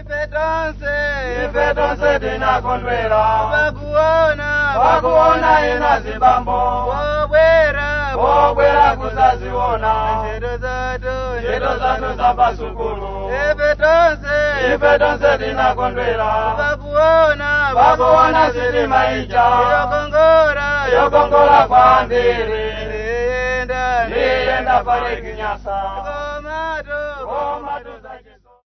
Ife tonse tinakondwera pakuona ena zibambo obwera kuzaziona ntchito zanu zapasukulu. Ife tonse tinakondwera pakuona sitima ija yokongola kwambiri. Niyenda pale Kinyasa.